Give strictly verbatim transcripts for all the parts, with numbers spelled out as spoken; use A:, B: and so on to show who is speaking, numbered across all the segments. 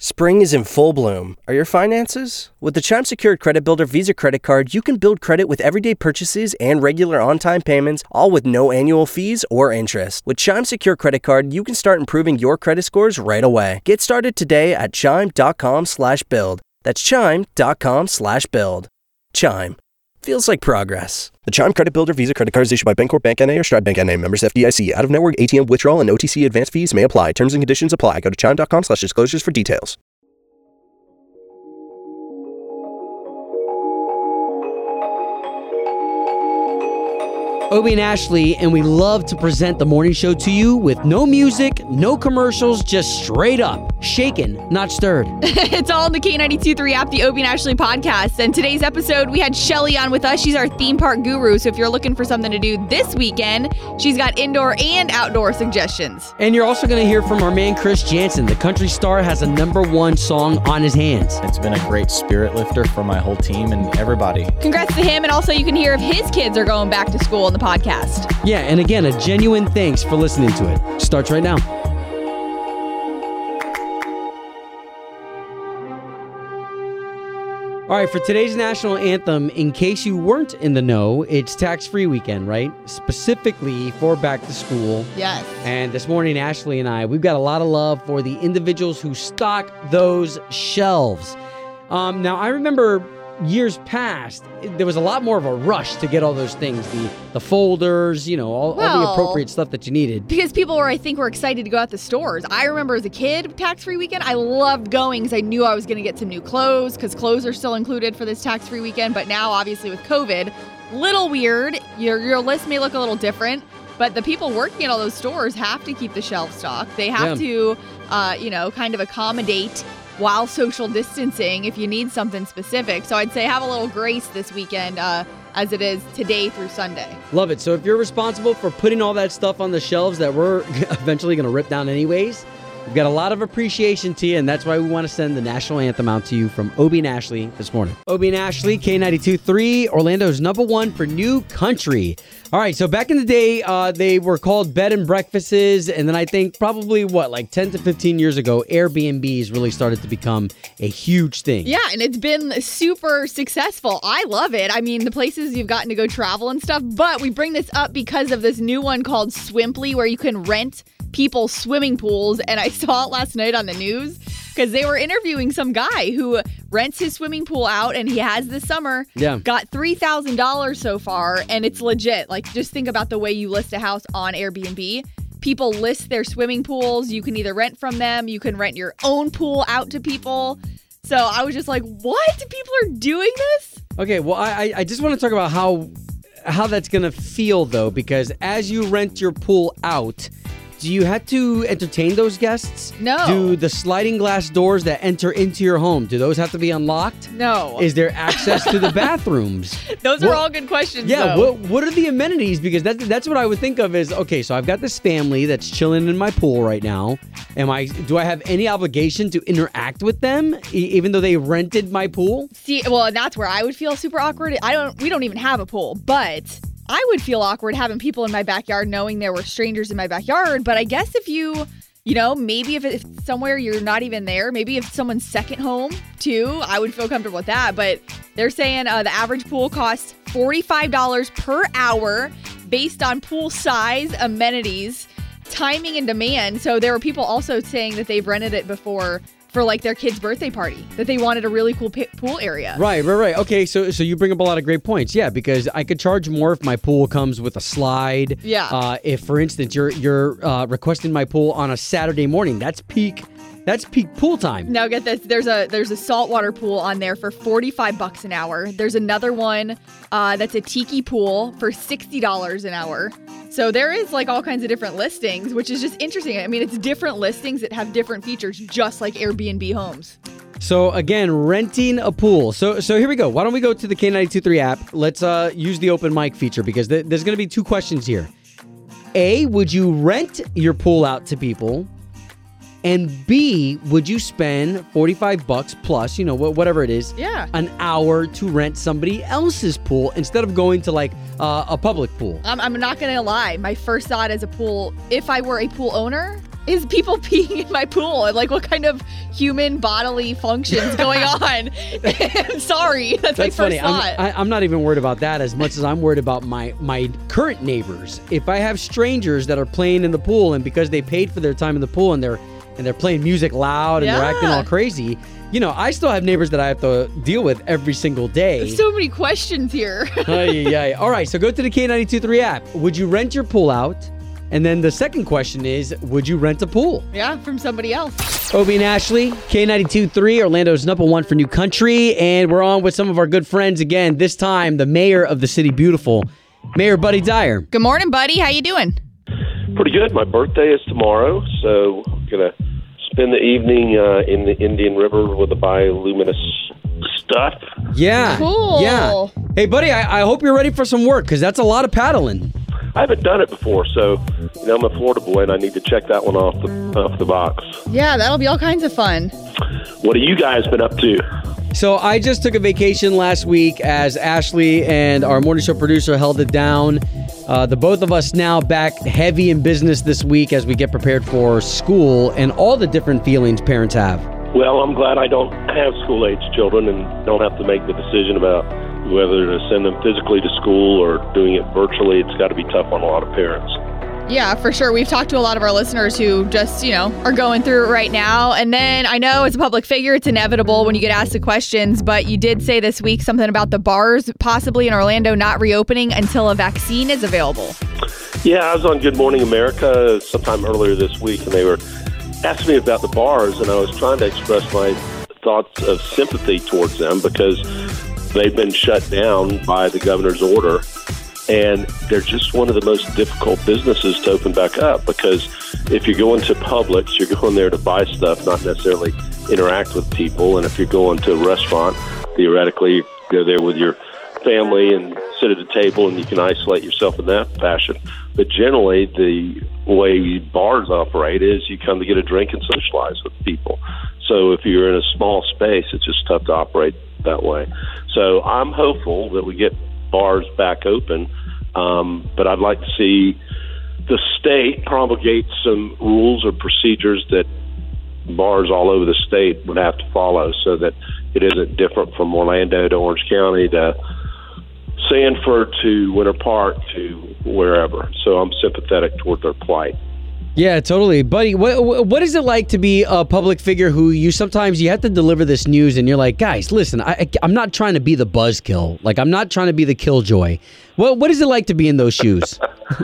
A: Spring is in full bloom. Are your finances? With the Chime Secured Credit Builder Visa Credit Card, you can build credit with everyday purchases and regular on-time payments, all with no annual fees or interest. With Chime Secured Credit Card, you can start improving your credit scores right away. Get started today at chime.com slash build. That's chime.com slash build. Chime. Feels like progress. The Chime Credit Builder Visa Credit Card is issued by Bancorp Bank N A or Stride Bank N A, members F D I C. Out-of-network A T M withdrawal and O T C advance fees may apply. Terms and conditions apply. Go to chime.com slash disclosures for details.
B: Obie and Ashley, and we love to present the morning show to you with no music, no commercials, just straight up shaken, not stirred.
C: It's all in the K ninety-two point three app, the Obie and Ashley podcast. And today's episode, we had Shelly on with us. She's our theme park guru. So if you're looking for something to do this weekend, she's got indoor and outdoor suggestions.
B: And you're also going to hear from our man, Chris Jansen. The country star has a number one song on his hands.
D: It's been a great spirit lifter for my whole team and everybody.
C: Congrats to him. And also you can hear if his kids are going back to school in the podcast.
B: Yeah, and again, a genuine thanks for listening to it. Starts right now. All right, for today's national anthem, in case you weren't in the know, it's tax-free weekend, right? Specifically for back to school.
C: Yes.
B: And this morning, Ashley and I, we've got a lot of love for the individuals who stock those shelves. Um, now, I remember years past, there was a lot more of a rush to get all those things, the the folders, you know, all,
C: well,
B: all the appropriate stuff that you needed.
C: Because people were, I think, were excited to go out to stores. I remember as a kid, tax-free weekend, I loved going because I knew I was going to get some new clothes because clothes are still included for this tax-free weekend. But now, obviously, with COVID, little weird. Your, your list may look a little different, but the people working at all those stores have to keep the shelf stocked. They have
B: Yeah.
C: to, uh, you know, kind of accommodate while social distancing if you need something specific. So I'd say have a little grace this weekend uh, as it is today through Sunday.
B: Love it. So if you're responsible for putting all that stuff on the shelves that we're eventually going to rip down anyways, we've got a lot of appreciation to you, and that's why we want to send the national anthem out to you from Obie and Ashley this morning. Obie and Ashley, K ninety-two point three, Orlando's number one for new country. All right, so back in the day, uh, they were called bed and breakfasts, and then I think probably, what, like ten to fifteen years ago, Airbnbs really started to become a huge thing.
C: Yeah, and it's been super successful. I love it. I mean, the places you've gotten to go travel and stuff, but we bring this up because of this new one called Swimply, where you can rent people's swimming pools, and I saw it last night on the news because they were interviewing some guy who rents his swimming pool out, and he has this summer
B: Yeah.
C: got three thousand dollars so far, and it's legit. Like, just think about the way you list a house on Airbnb. People list their swimming pools. You can either rent from them, you can rent your own pool out to people. So I was just like, what? People are doing this?
B: Okay, well, I I just want to talk about how how that's going to feel, though, because as you rent your pool out, do you have to entertain those guests?
C: No.
B: Do the sliding glass doors that enter into your home, do those have to be unlocked?
C: No.
B: Is there access to the bathrooms?
C: Those are
B: What-
C: all good questions,
B: Yeah,
C: though.
B: what, what are the amenities? Because that, that's what I would think of is, okay, so I've got this family that's chilling in my pool right now. Am I? Do I have any obligation to interact with them, e- even though they rented my pool?
C: See, well, and that's where I would feel super awkward. I don't, we don't even have a pool, but I would feel awkward having people in my backyard knowing there were strangers in my backyard. But I guess if you, you know, maybe if it's somewhere you're not even there, maybe if someone's second home too, I would feel comfortable with that. But they're saying uh, the average pool costs forty-five dollars per hour based on pool size, amenities, timing, and demand. So there were people also saying that they've rented it before for like their kid's birthday party, that they wanted a really cool p- pool area.
B: Right, right, right. Okay, so so you bring up a lot of great points. Yeah, because I could charge more if my pool comes with a slide.
C: Yeah.
B: Uh, if, for instance, you're you're uh, requesting my pool on a Saturday morning, that's peak. That's peak pool time.
C: Now get this, there's a there's a saltwater pool on there for forty-five bucks an hour. There's another one uh, that's a tiki pool for sixty dollars an hour. So there is like all kinds of different listings, which is just interesting. I mean, it's different listings that have different features, just like Airbnb homes.
B: So again, renting a pool. So so here we go. Why don't we go to the K ninety-two point three app? Let's uh, use the open mic feature because th- there's going to be two questions here. A, would you rent your pool out to people? And B, would you spend forty-five bucks plus, you know, wh- whatever it is,
C: Yeah.
B: an hour to rent somebody else's pool instead of going to like uh, a public pool?
C: I'm, I'm not going to lie. My first thought as a pool, if I were a pool owner, is people peeing in my pool? And like, what kind of human bodily functions going on? I'm sorry. That's,
B: That's
C: my
B: funny.
C: first thought.
B: I'm, I, I'm not even worried about that as much as I'm worried about my, my current neighbors. If I have strangers that are playing in the pool and because they paid for their time in the pool and they're and they're playing music loud and
C: Yeah.
B: they're acting all crazy, you know, I still have neighbors that I have to deal with every single day.
C: There's so many questions here.
B: Ay, ay, ay. All right, so go to the K ninety-two point three app. Would you rent your pool out? And then the second question is, would you rent a pool?
C: Yeah, from somebody else.
B: Obie and Ashley, K ninety-two point three, Orlando's number one for new country. And we're on with some of our good friends again. This time, the mayor of the city beautiful, Mayor Buddy Dyer.
C: Good morning, buddy. How you doing?
E: Pretty good. My birthday is tomorrow, so I'm going to spend the evening uh, in the Indian River with the bioluminescent stuff.
B: Yeah.
C: Cool.
B: Yeah. Hey, buddy, I, I hope you're ready for some work because that's a lot of paddling.
E: I haven't done it before, so you know, I'm a Florida boy, and I need to check that one off the off the box.
C: Yeah, that'll be all kinds of fun.
E: What have you guys been up to?
B: So I just took a vacation last week as Ashley and our morning show producer held it down. Uh, the both of us now back heavy in business this week as we get prepared for school and all the different feelings parents have.
E: Well, I'm glad I don't have school-age children and don't have to make the decision about whether to send them physically to school or doing it virtually. It's got to be tough on a lot of parents.
C: Yeah, for sure. We've talked to a lot of our listeners who just, you know, are going through it right now. And then I know as a public figure, it's inevitable when you get asked the questions, but you did say this week something about the bars possibly in Orlando not reopening until a vaccine is available.
E: Yeah, I was on Good Morning America sometime earlier this week, and they were asking me about the bars, and I was trying to express my thoughts of sympathy towards them because they've been shut down by the governor's order. And they're just one of the most difficult businesses to open back up because if you're going to Publix, you're going there to buy stuff, not necessarily interact with people. And if you're going to a restaurant, theoretically, you go there with your family and sit at a table and you can isolate yourself in that fashion. But generally, the way bars operate is you come to get a drink and socialize with people. So if you're in a small space, it's just tough to operate that way. So I'm hopeful that we get bars back open, um, but I'd like to see the state promulgate some rules or procedures that bars all over the state would have to follow so that it isn't different from Orlando to Orange County to Sanford to Winter Park to wherever. So I'm sympathetic toward their plight.
B: Yeah, totally. Buddy, what what is it like to be a public figure who you sometimes you have to deliver this news and you're like, guys, listen, I, I'm not trying to be the buzzkill. Like, I'm not trying to be the killjoy. What What is it like to be in those shoes?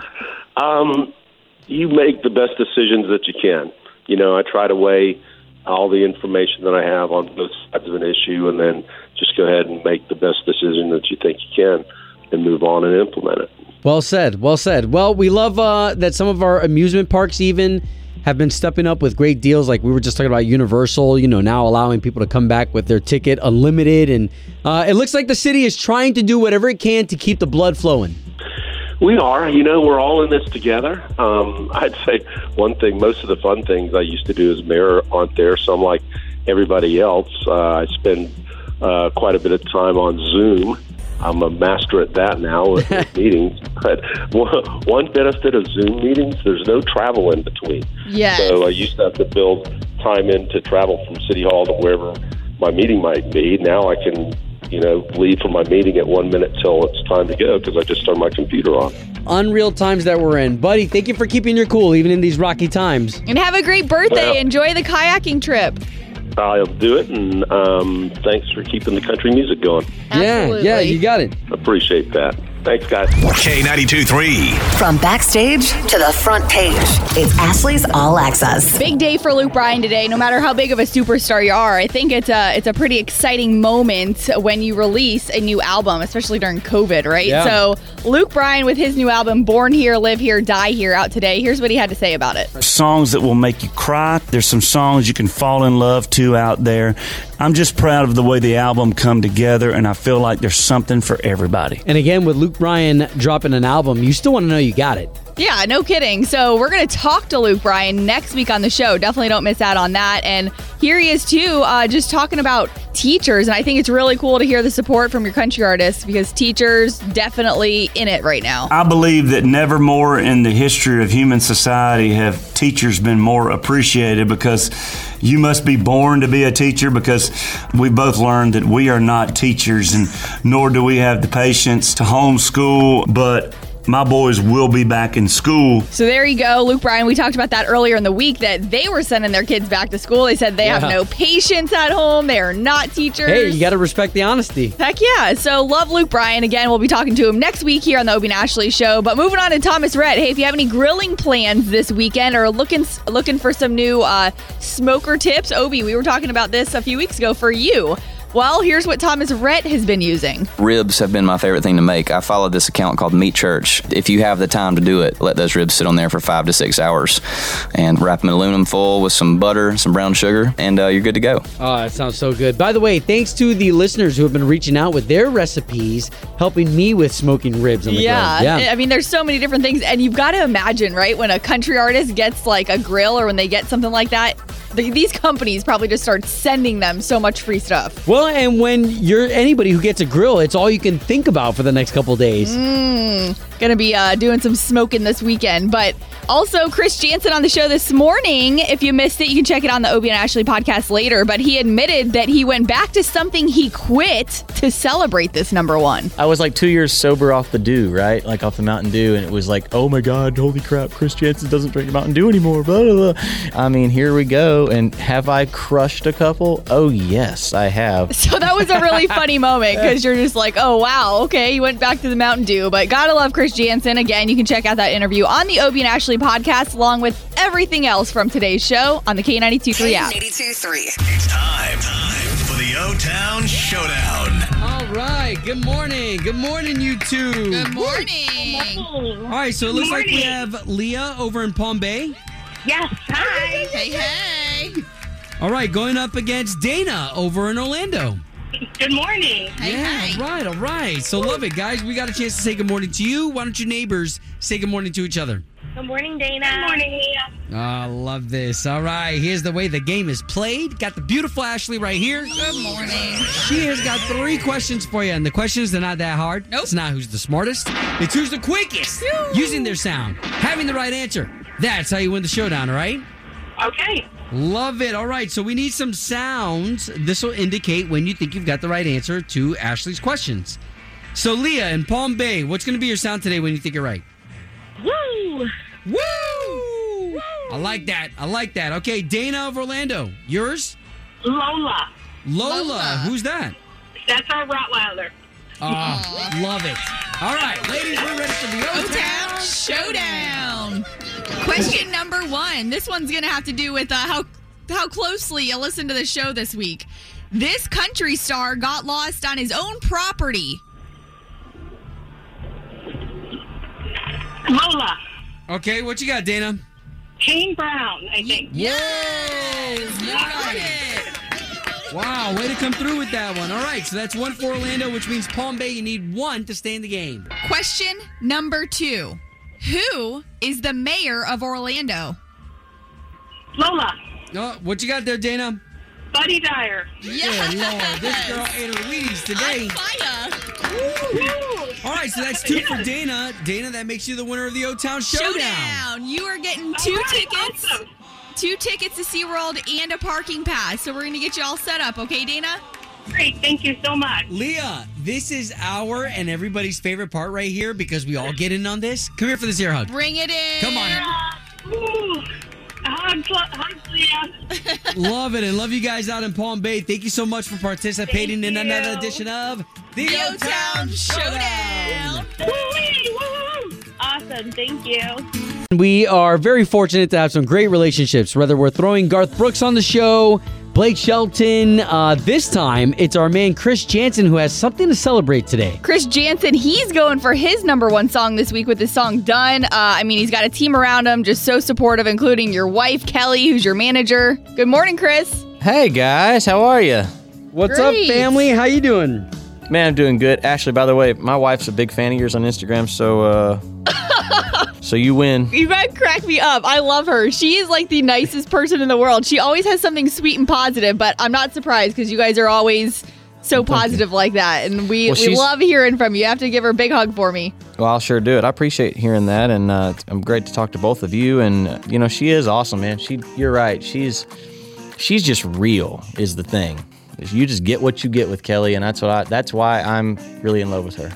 E: um, you make the best decisions that you can. You know, I try to weigh all the information that I have on both sides of an issue and then just go ahead and make the best decision that you think you can and move on and implement it.
B: Well said. Well said. Well, we love uh, that some of our amusement parks even have been stepping up with great deals. Like we were just talking about Universal, you know, now allowing people to come back with their ticket unlimited. And uh, it looks like the city is trying to do whatever it can to keep the blood flowing.
E: We are. You know, we're all in this together. Um, I'd say one thing, most of the fun things I used to do as mayor aren't there. So I'm like everybody else. Uh, I spend uh, quite a bit of time on Zoom. I'm a master at that now with meetings. But one, one benefit of Zoom meetings, there's no travel in between.
C: Yes.
E: So I used to have to build time in to travel from City Hall to wherever my meeting might be. Now I can, you know, leave from my meeting at one minute till it's time to go because I just turn my computer on.
B: Unreal times that we're in. Buddy, thank you for keeping your cool even in these rocky times.
C: And have a great birthday.
E: Well,
C: Enjoy the kayaking trip.
E: I'll do it, and um, thanks for keeping the country music going.
C: Absolutely.
B: Yeah, yeah, you got it.
E: Appreciate that. Thanks, guys.
F: K ninety-two point three.
G: From backstage to the front page, it's Ashley's All Access.
C: Big day for Luke Bryan today. No matter how big of a superstar you are, I think it's a it's a pretty exciting moment when you release a new album, especially during COVID, right?
B: Yeah.
C: So Luke Bryan with his new album, Born Here, Live Here, Die Here, out today. Here's what he had to say about it.
H: Songs that will make you cry. There's some songs you can fall in love to out there. I'm just proud of the way the album come together, and I feel like there's something for everybody.
B: And again, with Luke Bryan dropping an album, you still want to know you got it.
C: Yeah, no kidding. So we're going to talk to Luke Bryan next week on the show. Definitely don't miss out on that. And here he is, too, uh, just talking about teachers. And I think it's really cool to hear the support from your country artists because teachers definitely in it right now.
H: I believe that never more in the history of human society have teachers been more appreciated, because you must be born to be a teacher, because we both learned that we are not teachers, and nor do we have the patience to homeschool, but my boys will be back in school.
C: So there you go, Luke Bryan. We talked about that earlier in the week, that they were sending their kids back to school. They said they
B: Yeah.
C: have no patience at home. They are not teachers.
B: Hey, you got to respect the honesty.
C: Heck yeah. So love Luke Bryan. Again, we'll be talking to him next week here on the Obie and Ashley Show. But moving on to Thomas Rhett. Hey, if you have any grilling plans this weekend or looking looking for some new uh, smoker tips, Obie, we were talking about this a few weeks ago for you. Well, here's what Thomas Rhett has been using.
I: Ribs have been my favorite thing to make. I follow this account called Meat Church. If you have the time to do it, let those ribs sit on there for five to six hours and wrap them in aluminum foil with some butter, some brown sugar, and uh, you're good to go.
B: Oh, that sounds so good. By the way, thanks to the listeners who have been reaching out with their recipes, helping me with smoking ribs on the
C: Yeah.
B: grill. Yeah.
C: I mean, there's so many different things. And you've got to imagine, right, when a country artist gets like a grill or when they get something like that, the, these companies probably just start sending them so much free stuff.
B: Well, and when you're anybody who gets a grill, it's all you can think about for the next couple days.
C: Mmm. Gonna be uh, doing some smoking this weekend. But also, Chris Jansen on the show this morning. If you missed it, you can check it on the Obie and Ashley podcast later. But he admitted that he went back to something he quit to celebrate this number one.
D: I was like two years sober off the Dew, right? Like off the Mountain Dew. And it was like, oh my God, holy crap, Chris Jansen doesn't drink Mountain Dew anymore. Blah, blah, blah. I mean, here we go. And have I crushed a couple? Oh, yes, I have.
C: So that was a really funny moment because you're just like, oh, wow, okay, you went back to the Mountain Dew. But gotta love Chris Jansen. Again, you can check out that interview on the Obie and Ashley podcast along with everything else from today's show on the K ninety-two point three app.
G: K ninety-two point three.
F: It's time, time for the O-Town Showdown.
B: All right. Good morning. Good morning, you two.
C: Good morning.
B: All right. So it looks like we have Leah over in Palm Bay.
J: Yes, hi.
C: Hey, hey.
B: All right. Going up against Dana over in Orlando.
J: Good morning.
B: Yeah, all right, all right. So love it, guys. We got a chance to say good morning to you. Why don't you neighbors say good morning to each other?
J: Good morning, Dana. Good morning, Leah.
B: I love this. All right, here's the way the game is played. Got the beautiful Ashley right here.
C: Good morning.
B: She has got three questions for you, and the questions, they're not that hard.
C: Nope.
B: It's not who's the smartest. It's who's the quickest using their sound, having the right answer. That's how you win the showdown, all right?
J: Okay.
B: Love it. All right, so we need some sounds. This will indicate when you think you've got the right answer to Ashley's questions. So, Leah in Palm Bay, what's going to be your sound today when you think you're right?
J: Woo!
B: Woo! I like that. I like that. Okay, Dana of Orlando, yours?
J: Lola.
B: Lola.
C: Lola.
B: Who's that?
J: That's our Rottweiler.
B: Oh, love it. All right, ladies, we're ready for the O-Town.
C: O-Town Showdown. Question number one. This one's going to have to do with uh, how how closely you listen to the show this week. This country star got lost on his own property.
J: Lola.
B: Okay, what you got, Dana?
J: Kane Brown, I think.
C: Yes, you got it.
B: Wow, way to come through with that one. All right, so that's one for Orlando, which means Palm Bay, you need one to stay in the game.
C: Question number two. Who is the mayor of Orlando?
J: Lola.
B: Oh, what you got there, Dana?
J: Buddy Dyer.
B: Yeah, Lord, this girl ate her Wheaties today.
J: Woo!
B: All right, so that's two for Dana. Dana, that makes you the winner of the O-Town Showdown.
C: Showdown. You are getting two
J: All right,
C: tickets.
J: awesome.
C: Two tickets to SeaWorld and a parking pass. So we're going to get you all set up, okay, Dana?
J: Great, thank you so much.
B: Leah, this is our and everybody's favorite part right here because we all get in on this. Come here for this ear hug.
C: Bring it in.
B: Come on.
J: Woo! Hugs, hugs, Leah.
B: Love it and love you guys out in Palm Bay. Thank you so much for participating
J: Thank
B: in
J: you.
B: another edition of the,
C: The
B: O-Town
C: O-Town
B: Showdown.
C: Showdown.
J: Woo-wee, woo! Awesome, thank you.
B: We are very fortunate to have some great relationships, whether we're throwing Garth Brooks on the show, Blake Shelton. Uh, this time, it's our man Chris Jansen who has something to celebrate today.
C: Chris Jansen, he's going for his number one song this week with his song Done. Uh, I mean, he's got a team around him, just so supportive, including your wife, Kelly, who's your manager. Good morning, Chris.
D: Hey guys, how are you?
B: What's
C: Great.
B: up, family? How you doing?
D: Man, I'm doing good. Ashley, by the way, my wife's a big fan of yours on Instagram, so uh So you win.
C: You guys crack me up. I love her. She is like the nicest person in the world. She always has something sweet and positive, but I'm not surprised because you guys are always so
D: Well,
C: positive like that. And we,
D: Well,
C: we
D: she's-
C: love hearing from you. You have to give her a big hug for me.
D: Well, I'll sure do it. I appreciate hearing that, and uh, I'm great to talk to both of you. And uh, you know, she is awesome, man. She, you're right. She's she's just real. Is the thing. You just get what you get with Kelly, and that's what I. That's why I'm really in love with her.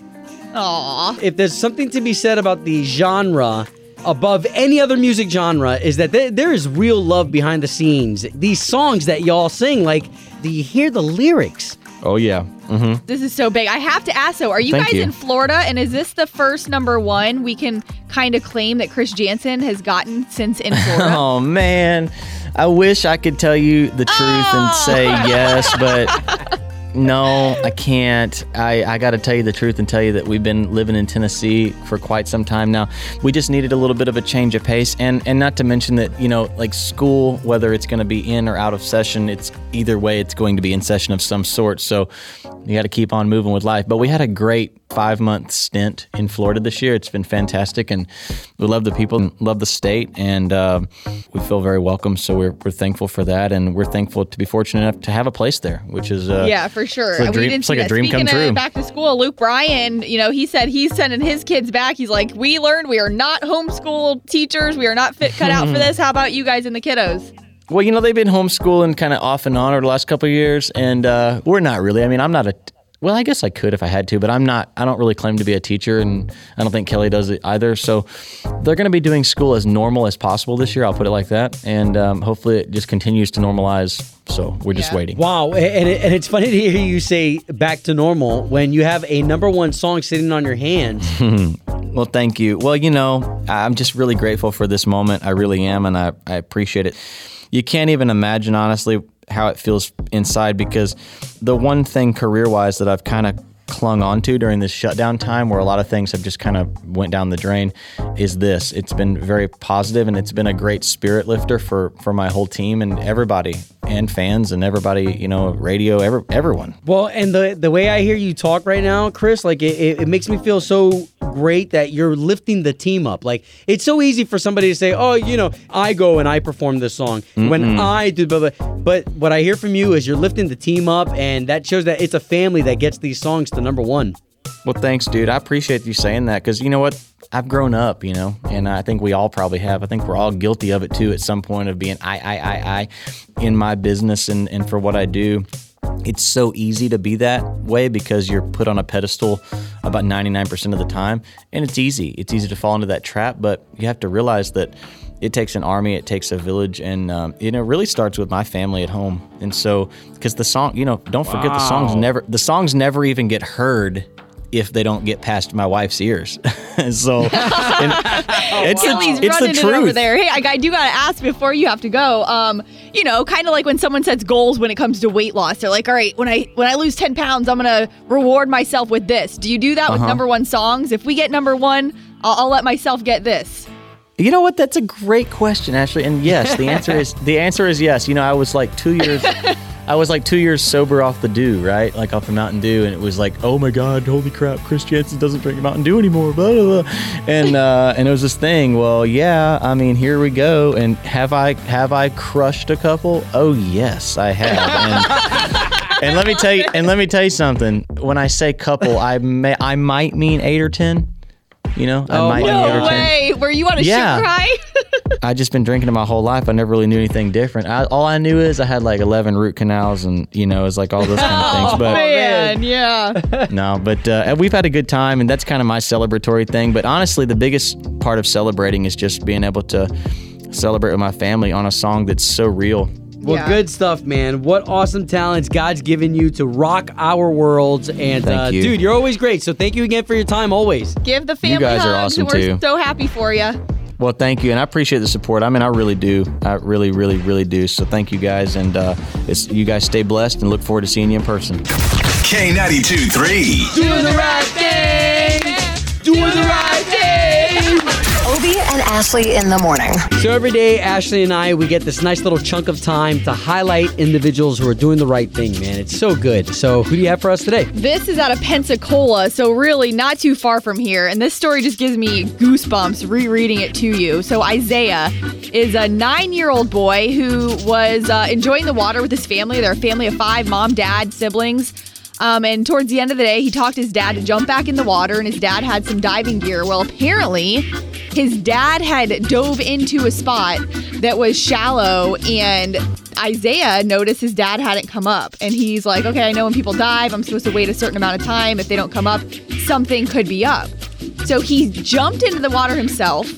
C: Aw.
B: If there's something to be said about the genre above any other music genre, is that there, there is real love behind the scenes. These songs that y'all sing, like, do you hear the lyrics?
D: Oh yeah. Mm-hmm.
C: This is so big. I have to ask though, are you
D: Thank
C: guys
D: you.
C: in Florida? And is this the first number one we can kind of claim that Chris Jansen has gotten since in Florida?
D: Oh man, I wish I could tell you the truth and say yes, but no, I can't. I, I got to tell you the truth and tell you that we've been living in Tennessee for quite some time now. We just needed a little bit of a change of pace, and and not to mention that, you know, like school, whether it's going to be in or out of session, it's either way, it's going to be in session of some sort. So you got to keep on moving with life. But we had a great five month stint in Florida this year. It's been fantastic, and we love the people and love the state, and uh, we feel very welcome. So we're we're thankful for that, and we're thankful to be fortunate enough to have a place there, which is uh,
C: yeah, for sure.
D: It's like a
C: We
D: dream,
C: didn't
D: it's like
C: see
D: a
C: that.
D: dream
C: Speaking
D: come true.
C: of back to school, Luke Bryan, you know, he said he's sending his kids back. He's like, we learned we are not homeschool teachers. We are not fit cut out for this. How about you guys and the kiddos?
D: Well, you know, they've been homeschooling kind of off and on over the last couple of years, and uh, we're not really. I mean, I'm not a. Well, I guess I could if I had to, but I'm not. I don't really claim to be a teacher, and I don't think Kelly does it either. So they're going to be doing school as normal as possible this year. I'll put it like that, and um, hopefully it just continues to normalize. So we're just
C: Yeah.
D: waiting.
B: Wow, and, it, and it's funny to hear you say back to normal when you have a number one song sitting on your hands.
D: Well, thank you. Well, you know, I'm just really grateful for this moment. I really am, and I, I appreciate it. You can't even imagine, honestly, how it feels inside, because the one thing career-wise that I've kind of clung on to during this shutdown time, where a lot of things have just kind of went down the drain, is this. It's been very positive, and it's been a great spirit lifter for, for my whole team and everybody, and fans and everybody, you know, radio, every, everyone.
B: Well, and the the way I hear you talk right now, Chris, like it, it, it makes me feel so great that you're lifting the team up. Like, it's so easy for somebody to say, oh, you know, I go and I perform this song when I do, blah, blah. But what I hear from you is you're lifting the team up, and that shows that it's a family that gets these songs to number one.
D: Well, thanks, dude. I appreciate you saying that, because you know what? I've grown up, you know, and I think we all probably have. I think we're all guilty of it, too, at some point, of being I, I, I, I in my business and, and for what I do. It's so easy to be that way because you're put on a pedestal about ninety-nine percent of the time, and it's easy. It's easy to fall into that trap, but you have to realize that it takes an army, it takes a village, and um, you know, it really starts with my family at home. And so, because the song, you know, don't forget the songs never, the songs never even get heard if they don't get past my wife's ears. So and it's,
C: Kelly's
D: the, it's the
C: running it
D: truth.
C: over there. Hey, I, I do gotta ask before you have to go. Um, you know, kind of like when someone sets goals when it comes to weight loss. They're like, all right, when I when I lose ten pounds, I'm gonna reward myself with this. Do you do that with
D: Uh-huh.
C: number one songs? If we get number one, I'll, I'll let myself get this.
D: You know what? That's a great question, Ashley. And yes, the answer is the answer is yes. You know, I was like two years, I was like two years sober off the Dew, right? Like off the Mountain Dew, and it was like, oh my God, holy crap, Chris Jansen doesn't drink Mountain Dew anymore, blah blah blah. And uh, and it was this thing. Well, yeah, I mean, here we go. And have I have I crushed a couple? Oh yes, I have. And, and let me tell you, and let me tell you something. When I say couple, I may I might mean eight or ten. You know, I
B: Oh,
D: might mean eight
C: No
D: or ten.
C: way. Were you on a
D: Yeah.
C: sugar high?
D: I just been drinking it my whole life. I never really knew anything different. I, all I knew is I had like eleven root canals, and you know, it's like all those kind of things.
C: Oh
D: But
C: man, yeah.
D: no, but uh, we've had a good time, and that's kind of my celebratory thing. But honestly, the biggest part of celebrating is just being able to celebrate with my family on a song that's so real.
B: Well,
C: Yeah.
B: good stuff, man. What awesome talents God's given you to rock our worlds. And,
D: Thank
B: uh,
D: you.
B: dude, you're always great. So thank you again for your time, always.
C: Give the family
D: guys are
C: hugs.
D: awesome,
C: We're
D: too.
C: so happy for you.
D: Well, thank you, and I appreciate the support. I mean, I really do. I really, really, really do. So thank you guys, and uh, it's, you guys stay blessed, and look forward to seeing you in person.
F: K ninety-two three.
B: Doing the right thing. Doing the right thing.
G: Obie Obie and Ashley in the morning.
B: So every day, Ashley and I, we get this nice little chunk of time to highlight individuals who are doing the right thing, man. It's so good. So who do you have for us today?
C: This is out of Pensacola, so really not too far from here. And this story just gives me goosebumps rereading it to you. So Isaiah is a nine-year-old boy who was uh, enjoying the water with his family. They're a family of five, mom, dad, siblings. Um, and towards the end of the day, he talked his dad to jump back in the water, and his dad had some diving gear. Well, apparently, his dad had dove into a spot that was shallow, and Isaiah noticed his dad hadn't come up. And he's like, okay, I know when people dive, I'm supposed to wait a certain amount of time. If they don't come up, something could be up. So he jumped into the water himself,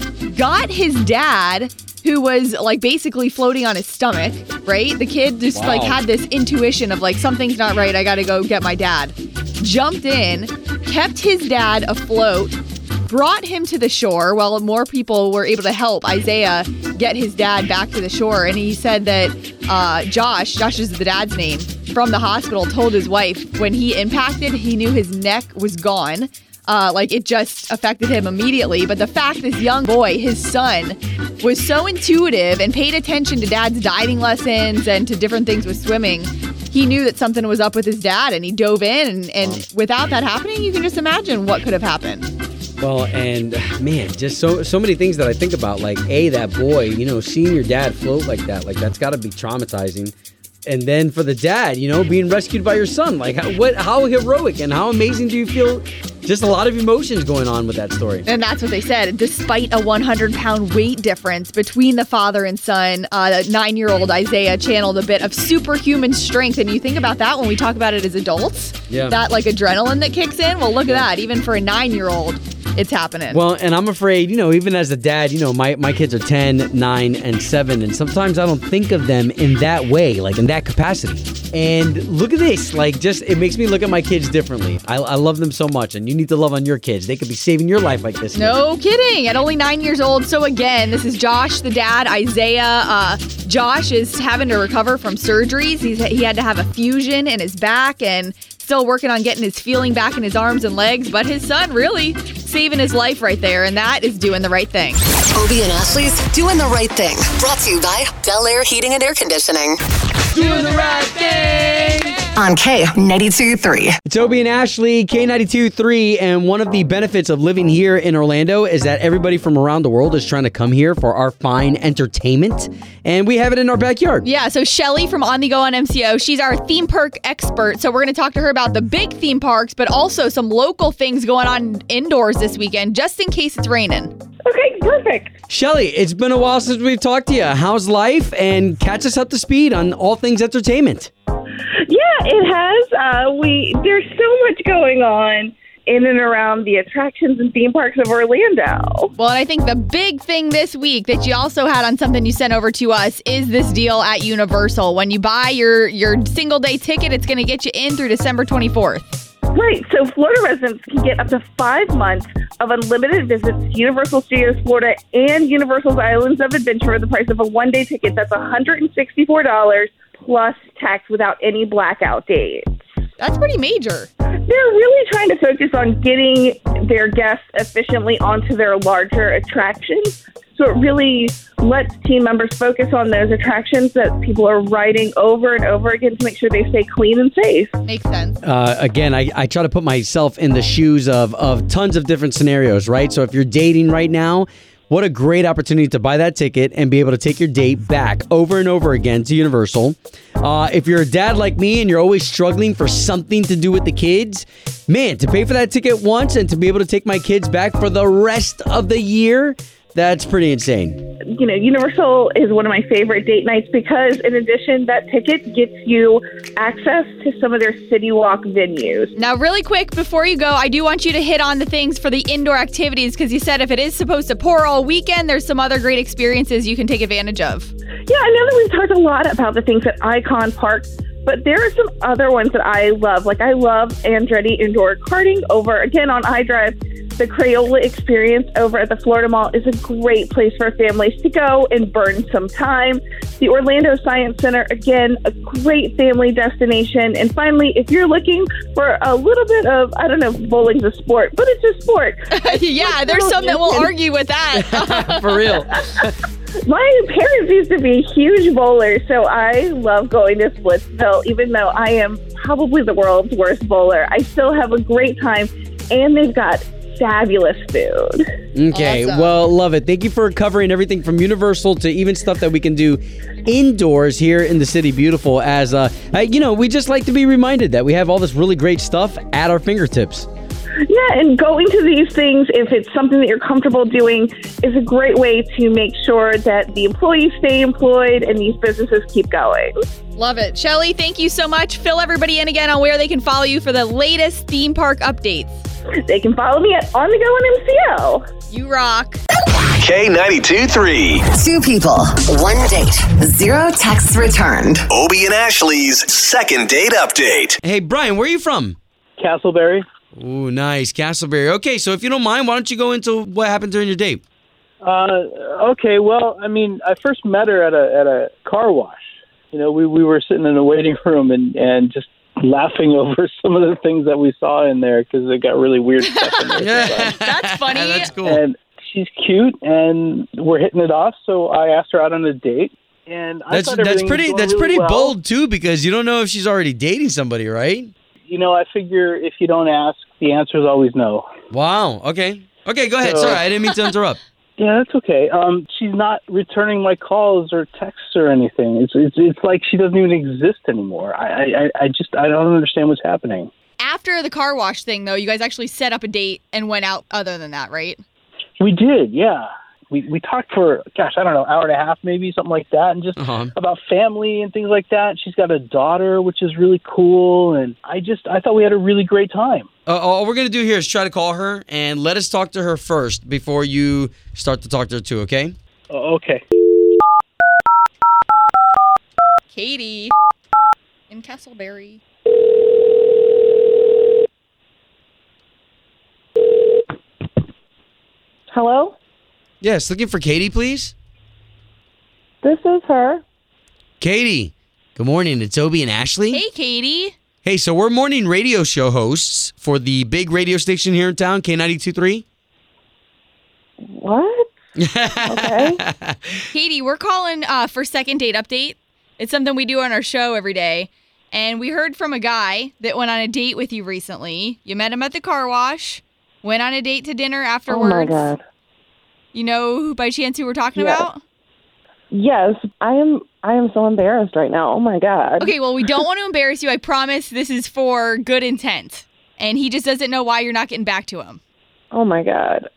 C: got his dad, who was like basically floating on his stomach, right? The kid just
B: Wow.
C: like had this intuition of like, something's not right. I got to go get my dad. Jumped in, kept his dad afloat, brought him to the shore while more people were able to help Isaiah get his dad back to the shore. And he said that uh, Josh, Josh is the dad's name, from the hospital told his wife when he impacted, he knew his neck was gone. Uh, like it just affected him immediately. But the fact this young boy, his son, was so intuitive and paid attention to dad's diving lessons and to different things with swimming, he knew that something was up with his dad and he dove in. And, and without that happening, you can just imagine what could have happened.
B: Well, and man, just so so many things that I think about. Like, A, that boy, you know, seeing your dad float like that, like that's got to be traumatizing. And then for the dad, you know, being rescued by your son, like how, what, how heroic and how amazing do you feel? Just a lot of emotions going on with that story.
C: And that's what they said. Despite a one hundred pound weight difference between the father and son, uh, nine-year-old Isaiah channeled a bit of superhuman strength. And you think about that when we talk about it as adults,
B: Yeah.
C: that like adrenaline that kicks in. Well, look at that. Even for a nine-year-old, it's happening.
B: Well, and I'm afraid, you know, even as a dad, you know, my, my kids are ten, nine, and seven, and sometimes I don't think of them in that way, like in that capacity. And look at this, like just, it makes me look at my kids differently. I, I love them so much, and you need to love on your kids. They could be saving your life like this.
C: No kidding. At only nine years old. So again, this is Josh, the dad, Isaiah. Uh, Josh is having to recover from surgeries. He's, he had to have a fusion in his back and still working on getting his feeling back in his arms and legs. But his son really saving his life right there. And that is doing the right thing.
G: Obie and Ashley's Doing the Right Thing. Brought to you by Bel Air Heating and Air Conditioning.
B: Doing the right thing.
G: On K ninety-two point three.
B: It's Obie and Ashley, K ninety-two point three, and one of the benefits of living here in Orlando is that everybody from around the world is trying to come here for our fine entertainment, and we have it in our backyard.
C: Yeah, so Shelly from On The Go on M C O, she's our theme park expert. So we're going to talk to her about the big theme parks, but also some local things going on indoors this weekend, just in case it's raining.
J: Okay, perfect.
B: Shelly, it's been a while since we've talked to you. How's life? And catch us up to speed on all things entertainment.
J: Yeah, it has. Uh, we there's so much going on in and around the attractions and theme parks of Orlando.
C: Well, and I think the big thing this week that you also had on something you sent over to us is this deal at Universal. When you buy your, your single day ticket, it's going to get you in through December twenty-fourth.
J: Right, so Florida residents can get up to five months of unlimited visits to Universal Studios Florida and Universal's Islands of Adventure for the price of a one-day ticket. That's one hundred sixty-four dollars plus tax without any blackout dates.
C: That's pretty major.
J: They're really trying to focus on getting their guests efficiently onto their larger attractions. So it really lets team members focus on those attractions that people are riding over and over again to make sure they stay clean and safe.
C: Makes sense.
B: Uh, again, I, I try to put myself in the shoes of, of tons of different scenarios, right? So if you're dating right now, what a great opportunity to buy that ticket and be able to take your date back over and over again to Universal. Uh, if you're a dad like me and you're always struggling for something to do with the kids, man, to pay for that ticket once and to be able to take my kids back for the rest of the year, that's pretty insane.
J: You know, Universal is one of my favorite date nights because, in addition, that ticket gets you access to some of their City Walk venues.
C: Now, really quick, before you go, I do want you to hit on the things for the indoor activities because you said if it is supposed to pour all weekend, there's some other great experiences you can take advantage of.
J: Yeah, I know that we've talked a lot about the things at Icon Park, but there are some other ones that I love. Like, I love Andretti Indoor Karting over, again, on iDrive. The Crayola experience over at the Florida Mall is a great place for families to go and burn some time. The Orlando Science Center, again, a great family destination. And finally, if you're looking for a little bit of, I don't know if bowling's a sport, but it's a sport.
C: Yeah, there's some that will argue with that.
B: For real.
J: My parents used to be huge bowlers, so I love going to Splitsville. Even though I am probably the world's worst bowler, I still have a great time, and they've got fabulous food.
B: Okay,
C: Awesome.
B: well, love it. Thank you for covering everything from Universal to even stuff that we can do indoors here in the City Beautiful. As, uh, uh, you know, we just like to be reminded that we have all this really great stuff at our fingertips.
J: Yeah, and going to these things, if it's something that you're comfortable doing, is a great way to make sure that the employees stay employed and these businesses keep going.
C: Love it. Shelly, thank you so much. Fill everybody in again on where they can follow you for the latest theme park updates.
J: They can follow me at On The Go on M C L.
C: You rock.
F: K ninety-two three.
G: Two people, one date, zero texts returned.
F: Obie and Ashley's second date update.
B: Hey, Brian, where are you from?
K: Castleberry.
B: Ooh, nice. Castleberry. Okay, so if you don't mind, why don't you go into what happened during your date?
K: Uh, okay, well, I mean, I first met her at a at a car wash. You know, we, we were sitting in a waiting room and, and just laughing over some of the things that we saw in there because it got really weird stuff in there.
B: Yeah.
C: That's funny.
B: That's cool.
K: And she's cute, and we're hitting it off, so I asked her out on a date. And I
B: That's
K: thought
B: that's
K: everything was
B: pretty
K: going
B: that's
K: really
B: pretty
K: well.
B: bold too, because you don't know if she's already dating somebody, right?
K: You know, I figure if you don't ask, the answer is always no.
B: Wow. Okay. Okay, go ahead.
K: So-
B: Sorry, I didn't mean to interrupt.
K: Yeah, that's okay. Um, she's not returning my calls or texts or anything. It's it's it's like she doesn't even exist anymore. I I, I just I don't understand what's happening.
C: After the car wash thing, though, you guys actually set up a date and went out other than that, right?
K: We did, yeah. We we talked for gosh, I don't know, hour and a half maybe, something like that, and just
B: Uh-huh.
K: about family and things like that. She's got a daughter, which is really cool, and I just I thought we had a really great time.
B: Uh, all we're going to do here is try to call her and let us talk to her first before you start to talk to her too, okay?
K: Oh, okay.
C: Katie in Castleberry.
J: Hello?
B: Yes, looking for Katie, please.
J: This is her.
B: Katie, good morning. It's Obie and Ashley.
C: Hey, Katie.
B: Hey, so we're morning radio show hosts for the big radio station here in town, K ninety-two point three.
J: What? Okay.
C: Katie, we're calling uh, for second date update. It's something we do on our show every day. And we heard from a guy that went on a date with you recently. You met him at the car wash, went on a date to dinner
J: Oh
C: afterwards.
J: my God.
C: You know who, by chance, who we're talking
J: Yeah.
C: about?
J: Yes, I am. I am so embarrassed right now. Oh my God.
C: Okay, well, we don't want to embarrass you. I promise this is for good intent. And he just doesn't know why you're not getting back to him.
J: Oh my God.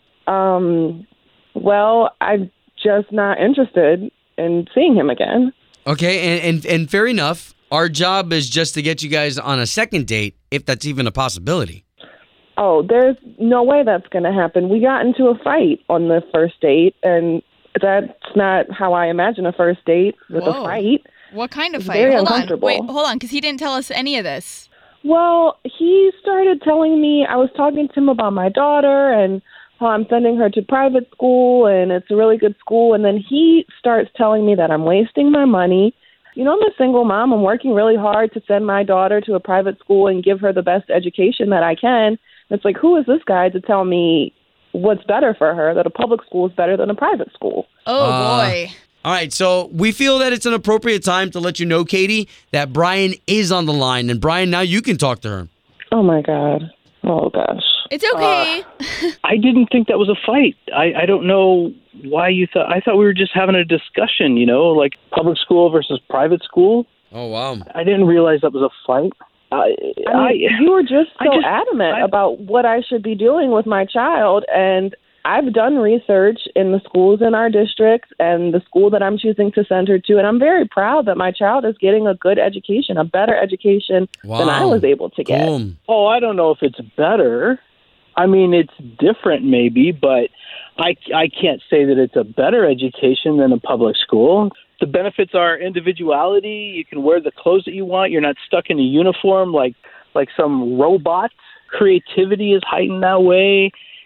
J: Um. Well, I'm just not interested in seeing him again.
B: Okay, and, and, and fair enough. Our job is just to get you guys on a second date, if that's even a possibility.
J: Oh, there's no way that's going to happen. We got into a fight on the first date, and that's not how I imagine a first date with
C: Whoa.
J: a fight.
C: What kind of
J: It's
C: fight?
J: very
C: Hold on.
J: uncomfortable.
C: Wait, hold on, because he didn't tell us any of this.
J: Well, he started telling me, I was talking to him about my daughter and how I'm sending her to private school and it's a really good school. And then he starts telling me that I'm wasting my money. You know, I'm a single mom. I'm working really hard to send my daughter to a private school and give her the best education that I can. It's like, who is this guy to tell me what's better for her, that a public school is better than a private school?
C: Oh,
B: Uh,
C: boy.
B: All right, so we feel that it's an appropriate time to let you know, Katie, that Brian is on the line. And Brian, now you can talk to her.
J: Oh, my God. Oh, gosh.
C: It's okay.
K: I didn't think that was a fight. I, I don't know why you thought. I thought we were just having a discussion, you know, like public school versus private school.
B: Oh, wow.
K: I didn't realize that was a fight. I,
J: I mean,
K: I,
J: you were just
K: I
J: so
K: just-
J: adamant
K: I-
J: about what I should be doing with my child, and I've done research in the schools in our district and the school that I'm choosing to send her to, and I'm very proud that my child is getting a good education, a better education than I
B: Wow.
J: was able to get.
B: Cool.
K: oh, I don't know if it's better. I mean, it's different maybe, but I, I can't say that it's a better education than a public school. The benefits are individuality. You can wear the clothes that you want. You're not stuck in a uniform like like some robot. Creativity is heightened that way.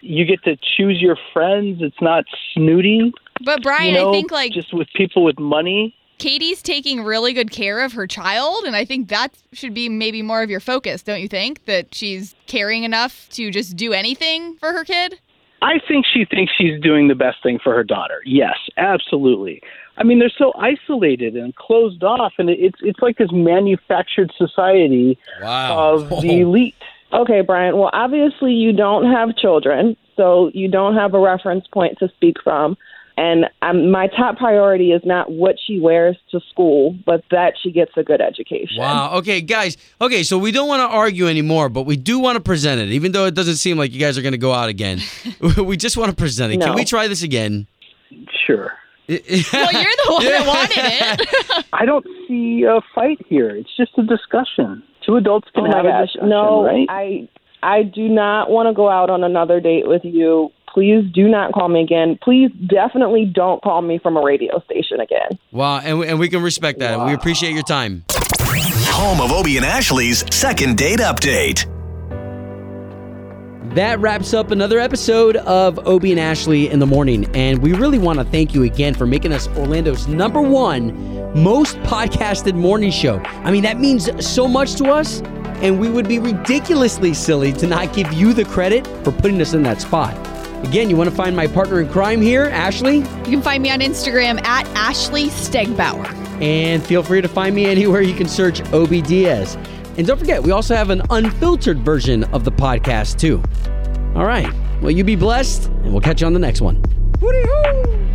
K: You get to choose your friends. It's not snooty.
C: But Brian,
K: you know,
C: I think like
K: just with people with money.
C: Katie's taking really good care of her child, and I think that should be maybe more of your focus, don't you think? That she's caring enough to just do anything for her kid?
K: I think she thinks she's doing the best thing for her daughter. Yes, absolutely. I mean, they're so isolated and closed off, and it's it's like this manufactured society
B: wow.
K: of the elite.
L: Okay, Brian. Well, obviously you don't have children, so you don't have a reference point to speak from. And um, my top priority is not what she wears to school, but that she gets a good education.
B: Wow. Okay, guys. Okay, so we don't want to argue anymore, but we do want to present it, even though it doesn't seem like you guys are going to go out again. We just want to present it.
L: No.
B: Can we try this again?
K: Sure.
C: Well, you're the one that wanted it.
K: I don't see a fight here. It's just a discussion. Two adults can
L: oh my
K: have
L: gosh.
K: a discussion,
L: no,
K: right?
L: I, I do not want to go out on another date with you. Please do not call me again. Please definitely don't call me from a radio station again.
B: Wow, and we, and we can respect that. Wow. We appreciate your time.
F: Home of Obie and Ashley's second date update.
B: That wraps up another episode of Obie and Ashley in the Morning. And we really want to thank you again for making us Orlando's number one most podcasted morning show. I mean, that means so much to us. And we would be ridiculously silly to not give you the credit for putting us in that spot. Again, you want to find my partner in crime here, Ashley?
C: You can find me on Instagram at Ashley Stegbauer.
B: And feel free to find me anywhere you can search Obie Diaz. And don't forget, we also have an unfiltered version of the podcast, too. All right. Well, you be blessed, and we'll catch you on the next one. Woody-hoo!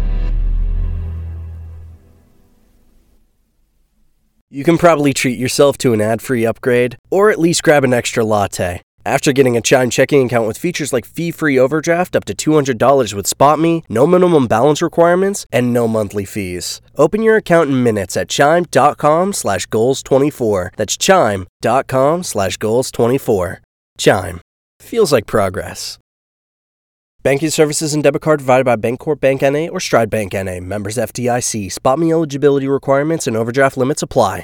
A: You can probably treat yourself to an ad-free upgrade, or at least grab an extra latte. After getting a Chime checking account with features like fee-free overdraft up to two hundred dollars with SpotMe, no minimum balance requirements, and no monthly fees. Open your account in minutes at chime.com slash goals 24. That's chime.com slash goals 24. Chime. Feels like progress. Banking services and debit card provided by Bancorp Bank N A or Stride Bank N A. Members F D I C. SpotMe eligibility requirements and overdraft limits apply.